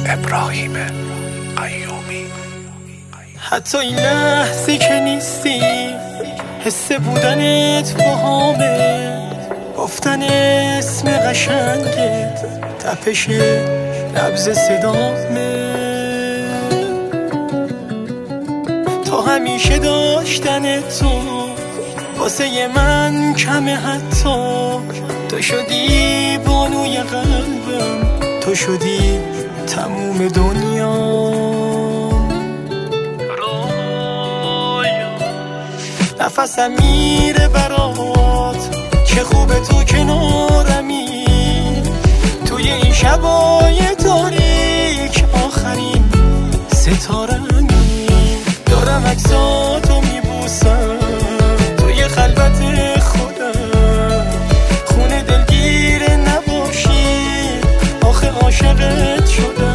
ابراهیم قیومی. حتی این لحظه که نیستی حس بودنت باهامه، گفتن اسم قشنگت تپش نبض صدامه. تا همیشه داشتن تو واسه من کمه، حتی تو شدی بانوی قلبم، تو شدی تموم دنیا. نفسم میره برات، چه خوبه تو کنارمی، توی این شبای تاریک آخرین ستارمی. دارم عکساتو میبوسم توی خلوت خودم، خونه دلگیر نباشی آخه عاشقت شدم.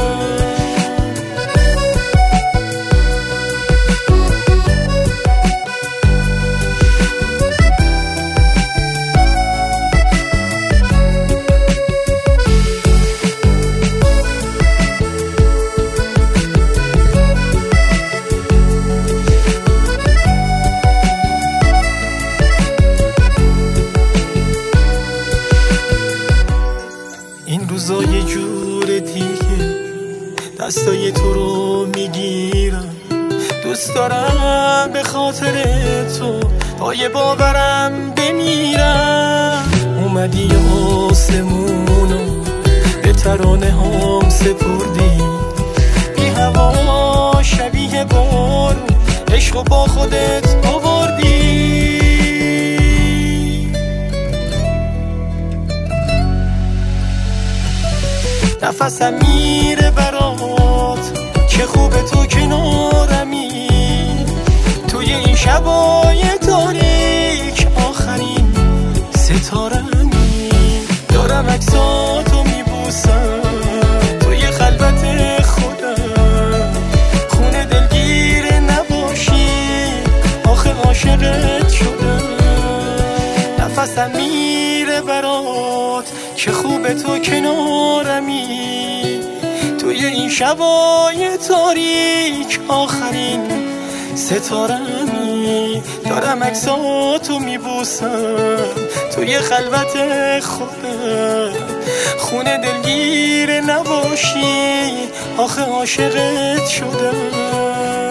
این روزا یه جور دیگه دستای تو رو میگیرم، دوست دارم به خاطر تو پای باورم بمیرم. اومدی آسمونو به ترانه هم سپردی، بی هوا شبیه بارون عشقو با خودت آوردی. نفسم میره برات، چه خوبه تو کنارمی، توی این شبای تاریک آخرین ستارمی. دارم عکساتو میبوسم توی خلوت خودم، خونه دلگیر نباشی آخه عاشقت شدم. نفسم میره برات، چه خوبه تو کنارمی، توی این شبای تاریک آخرین ستارمی. دارم عکساتو میبوسم توی خلوت خودم، خونه دلگیر نباشی آخه عاشقت شدم.